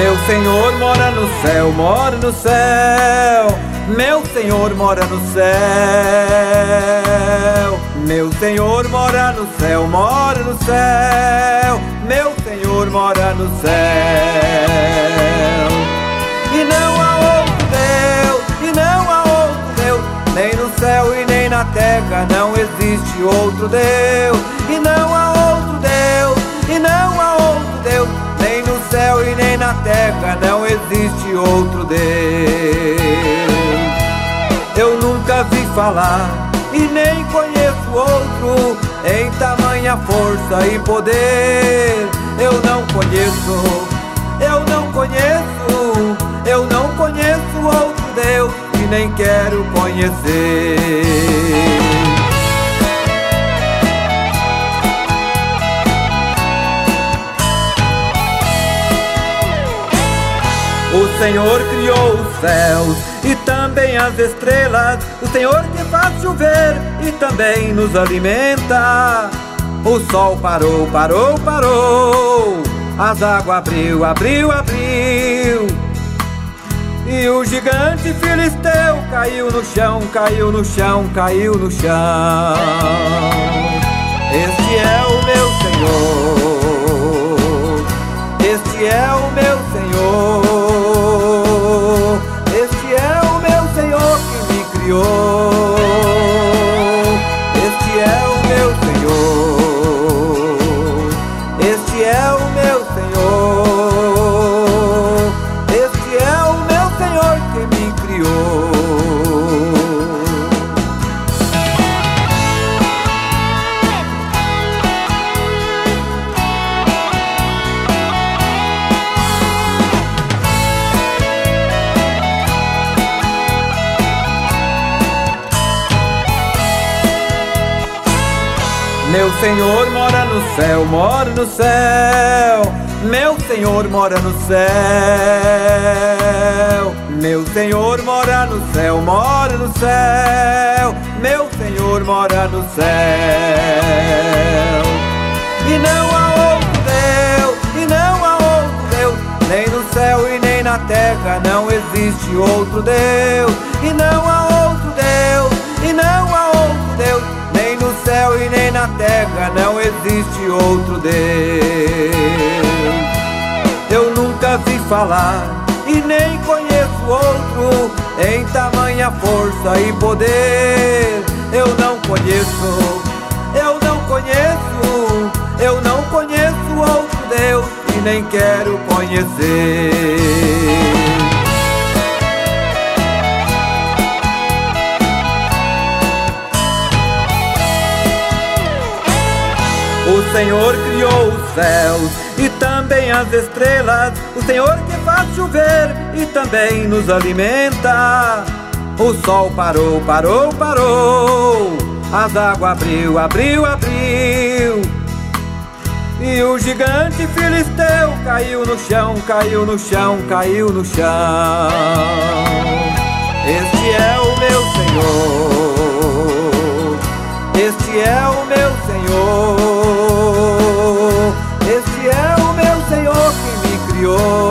Meu Senhor mora no céu, mora no céu. Meu Senhor mora no céu. Meu Senhor mora no céu, mora no céu. Meu Senhor mora no céu. E não há outro Deus, e não há outro Deus, nem no céu e nem na terra não existe outro Deus. E não há outro Deus, e não há outro Deus, nem no céu e nem na terra não existe outro Deus. Eu nunca vi falar e nem conheço outro em tamanha força e poder. Eu não conheço, eu não conheço, eu não conheço outro Deus e nem quero conhecer. O Senhor criou os céus e também as estrelas. O Senhor que faz chover e também nos alimenta. O sol parou, parou, parou. As águas abriu, abriu, abriu. E o gigante filisteu caiu no chão, caiu no chão, caiu no chão. Este é o meu Senhor, este é o meu Senhor. Este é o meu Senhor que me criou. Este é o meu Senhor. Este é o meu Senhor. Este é o meu Senhor que me criou. Meu Senhor mora no céu, mora no céu. Meu Senhor mora no céu. Meu Senhor mora no céu, mora no céu. Meu Senhor mora no céu. E não há outro Deus, e não há outro Deus, nem no céu e nem na terra não existe outro Deus. E não há outro Deus, e não há outro Deus, nem no céu e nem na terra não existe outro Deus. Eu nunca vi falar e nem conheço outro em tamanha força e poder. Eu não conheço, eu não conheço, eu não conheço outro Deus e nem quero conhecer. O Senhor criou os céus e também as estrelas. O Senhor que faz chover e também nos alimenta. O sol parou, parou, parou. As águas abriu, abriu, abriu. E o gigante filisteu caiu no chão, caiu no chão, caiu no chão. Este é o meu Senhor. Este é o meu Senhor. Este é o meu Senhor que me criou.